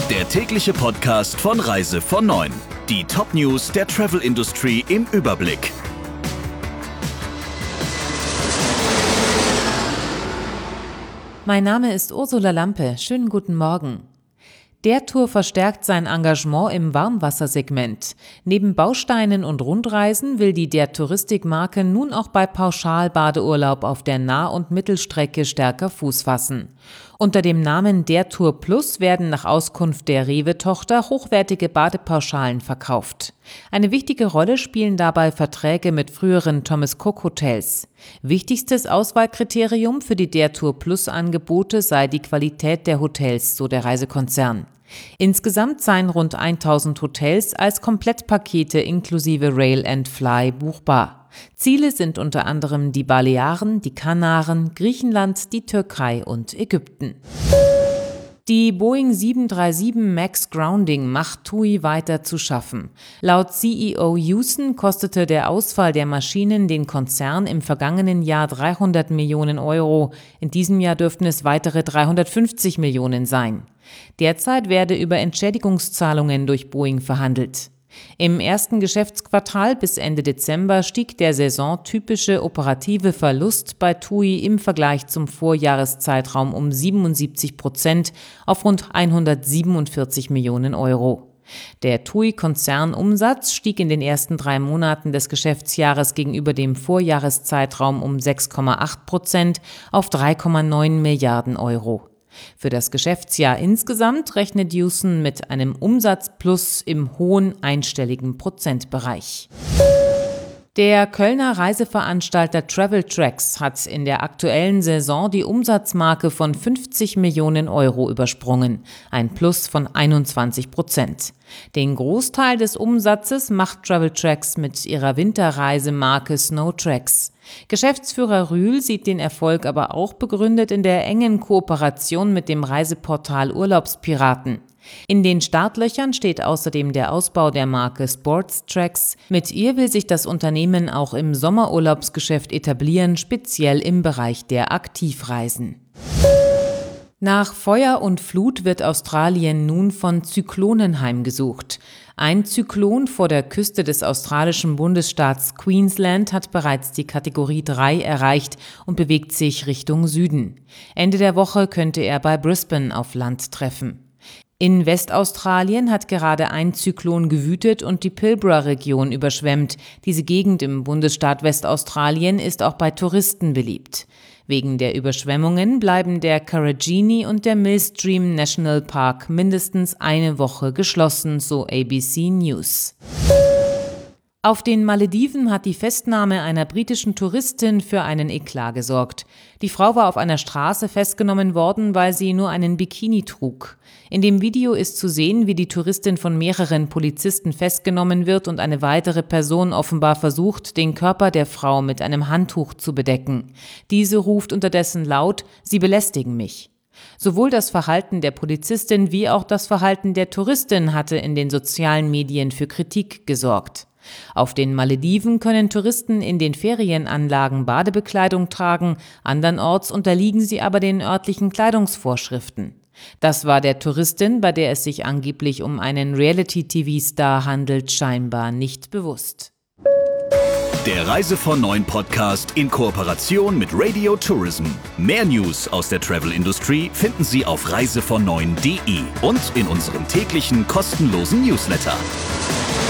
Der tägliche Podcast von Reise von 9. Die Top-News der Travel-Industrie im Überblick. Mein Name ist Ursula Lampe. Schönen guten Morgen. Der Tour verstärkt sein Engagement im Warmwassersegment. Neben Bausteinen und Rundreisen will die Der Touristik-Marke nun auch bei Pauschalbadeurlaub auf der Nah- und Mittelstrecke stärker Fuß fassen. Unter dem Namen Der Tour Plus werden nach Auskunft der Rewe-Tochter hochwertige Badepauschalen verkauft. Eine wichtige Rolle spielen dabei Verträge mit früheren Thomas Cook Hotels. Wichtigstes Auswahlkriterium für die Der Tour Plus Angebote sei die Qualität der Hotels, so der Reisekonzern. Insgesamt seien rund 1000 Hotels als Komplettpakete inklusive Rail and Fly buchbar. Ziele sind unter anderem die Balearen, die Kanaren, Griechenland, die Türkei und Ägypten. Die Boeing 737 MAX Grounding macht TUI weiter zu schaffen. Laut CEO Houston kostete der Ausfall der Maschinen den Konzern im vergangenen Jahr 300 Millionen Euro. In diesem Jahr dürften es weitere 350 Millionen sein. Derzeit werde über Entschädigungszahlungen durch Boeing verhandelt. Im ersten Geschäftsquartal bis Ende Dezember stieg der saisontypische operative Verlust bei TUI im Vergleich zum Vorjahreszeitraum um 77% auf rund 147 Millionen Euro. Der TUI-Konzernumsatz stieg in den ersten 3 Monaten des Geschäftsjahres gegenüber dem Vorjahreszeitraum um 6,8% auf 3,9 Milliarden Euro. Für das Geschäftsjahr insgesamt rechnet Houston mit einem Umsatzplus im hohen einstelligen Prozentbereich. Der Kölner Reiseveranstalter Traveltrax hat in der aktuellen Saison die Umsatzmarke von 50 Millionen Euro übersprungen, ein Plus von 21%. Den Großteil des Umsatzes macht Traveltrax mit ihrer Winterreisemarke Snowtrax. Geschäftsführer Rühl sieht den Erfolg aber auch begründet in der engen Kooperation mit dem Reiseportal Urlaubspiraten. In den Startlöchern steht außerdem der Ausbau der Marke Sportstrax. Mit ihr will sich das Unternehmen auch im Sommerurlaubsgeschäft etablieren, speziell im Bereich der Aktivreisen. Nach Feuer und Flut wird Australien nun von Zyklonen heimgesucht. Ein Zyklon vor der Küste des australischen Bundesstaats Queensland hat bereits die Kategorie 3 erreicht und bewegt sich Richtung Süden. Ende der Woche könnte er bei Brisbane auf Land treffen. In Westaustralien hat gerade ein Zyklon gewütet und die Pilbara-Region überschwemmt. Diese Gegend im Bundesstaat Westaustralien ist auch bei Touristen beliebt. Wegen der Überschwemmungen bleiben der Karijini und der Millstream National Park mindestens eine Woche geschlossen, so ABC News. Auf den Malediven hat die Festnahme einer britischen Touristin für einen Eklat gesorgt. Die Frau war auf einer Straße festgenommen worden, weil sie nur einen Bikini trug. In dem Video ist zu sehen, wie die Touristin von mehreren Polizisten festgenommen wird und eine weitere Person offenbar versucht, den Körper der Frau mit einem Handtuch zu bedecken. Diese ruft unterdessen laut: „Sie belästigen mich." Sowohl das Verhalten der Polizistin wie auch das Verhalten der Touristin hatte in den sozialen Medien für Kritik gesorgt. Auf den Malediven können Touristen in den Ferienanlagen Badebekleidung tragen, andernorts unterliegen sie aber den örtlichen Kleidungsvorschriften. Das war der Touristin, bei der es sich angeblich um einen Reality-TV-Star handelt, scheinbar nicht bewusst. Der Reise von 9 Podcast in Kooperation mit Radio Tourism. Mehr News aus der Travel-Industrie finden Sie auf reisevon9.de und in unserem täglichen kostenlosen Newsletter.